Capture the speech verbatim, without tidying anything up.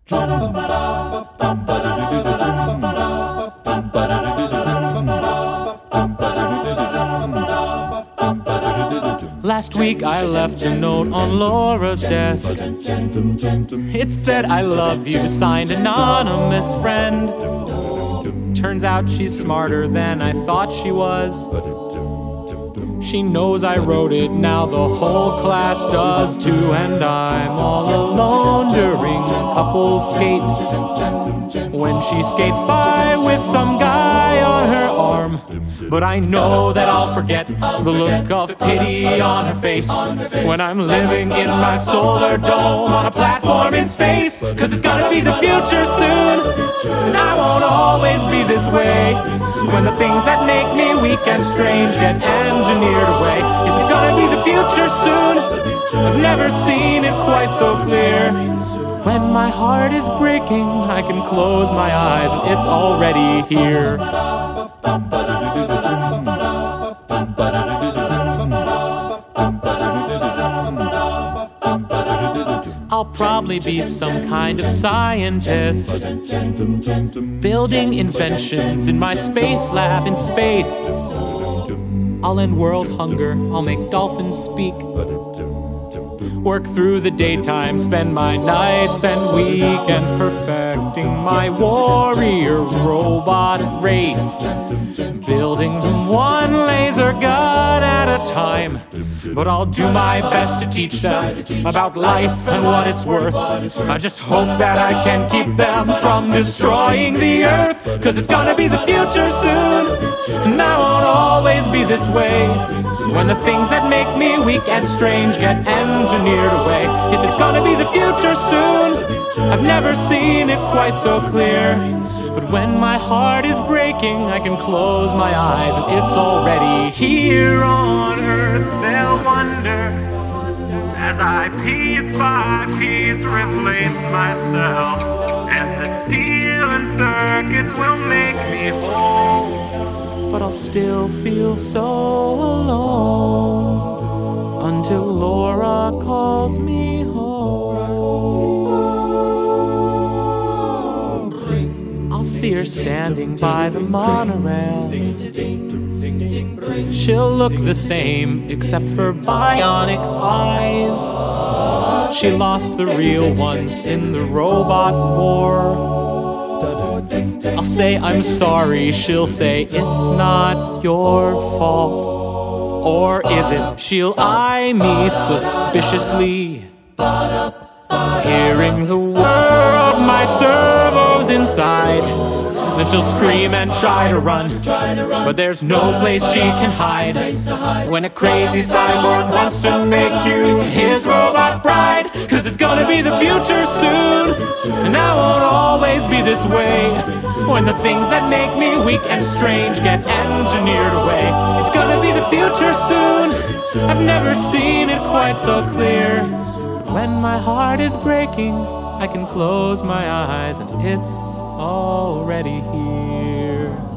Last week I left a note on Laura's desk. It said, "I love you," signed anonymous friend. Turns out she's smarter than I thought she was. She knows I wrote it, now the whole class does too. And I'm all alone during couples skate, when she skates by with some guy on her arm. But I know that I'll forget the look of pity on her face when I'm living in my solar dome on a platform in space. Cause it's gonna be the future soon, and I won't always be this way. When the things that make me weak and strange get engineered away. Yes, it's gonna be the future soon. I've never seen it quite so clear. When my heart is breaking, I can close my eyes and it's already here. I'll probably be some kind of scientist, building inventions in my space lab in space. I'll end world hunger, I'll make dolphins speak, work through the daytime, spend my nights and weekends perfecting my warrior robot race, building them one laser gun at a time. But I'll do my best to teach them about life and what it's worth. I just hope that I can keep them from destroying the earth. Cause it's gonna be the future soon, and I won't always be this way. When the things that make me weak and strange get engineered away. Yes, it's gonna be the future soon. I've never seen it quite so clear. But when my heart is breaking, I can close my eyes and it's already here. On earth they'll wonder as I piece by piece replace myself, and the steel and circuits will make me whole. But I'll still feel so alone until Laura calls me home. I'll see her standing by the monorail. She'll look the same except for bionic eyes. She lost the real ones in the robot war. I'll say I'm sorry, she'll say it's not your fault. Or is it? She'll eye me suspiciously, hearing the whir of my servos inside. Then she'll scream and try to run, but there's no place she can hide. When a crazy cyborg wants to make you his robot bride. Cause it's gonna be the future soon, and I won't always be this way. When the things that make me weak and strange get engineered away. It's gonna be the future soon. I've never seen it quite so clear. But when my heart is breaking, I can close my eyes and it's already here.